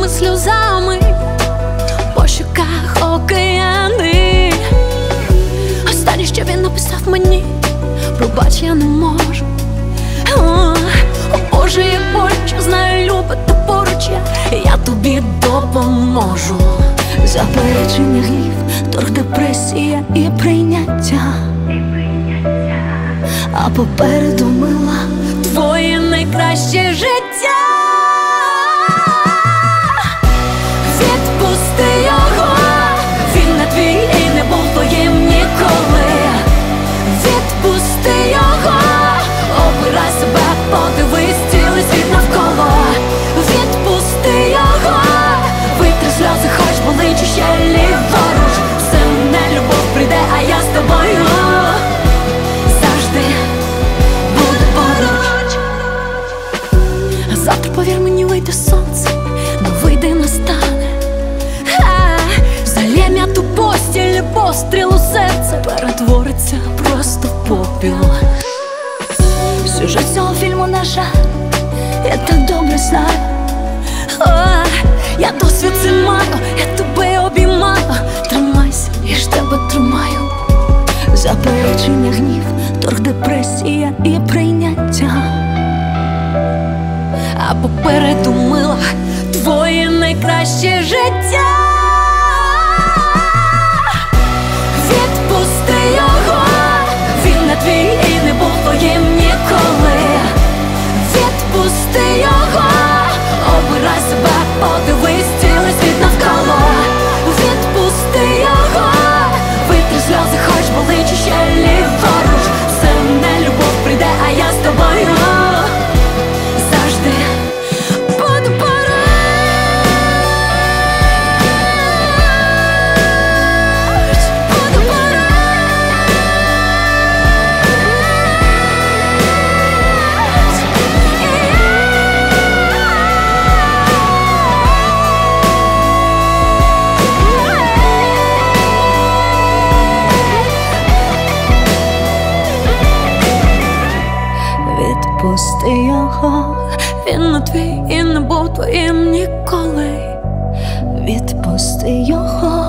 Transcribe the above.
очима сльозами, по щоках океани. Останнє, що він написав мені: пробач, я не можу. О Боже, як боляче, знаю, любити поруч я тобі допоможу. Заперечення, гнів, торг, депресія і прийняття, а попереду, мила, твоє найкраще життя. Відпусти його, він не твій і не був твоїм ніколи. Відпусти його, обирай себе, подивись цілий світ навколо. Відпусти його, витри сльози, хоч болить ще ліворуч. Все не любов прийде, а я з тобою завжди буду поруч. Завтра, повір мені, вийде сонце, но вийде, настане. Залєм я ту постіль, постріл у серце перетвориться просто в попіл. Сюжет цього фільму, на жаль, я так добре знаю. Я досвід це маю, я тебе обіймаю. Тримайся, я ж тебе тримаю. Заперечення, гнів, торг, депресія і прийняття, а попереду, мила, твоє найкраще життя. Відпусти його, він не твій і не був твоїм ніколи. Відпусти його, обирай себе, подивись цілий світ навколо. Відпусти його, витри сльози, хоч болить ще ліворуч. Все не любов прийде, а я з тобою завжди буду поруч. Буду поруч. Відпусти його, він не твій і не був твоїм ніколи. Відпусти його.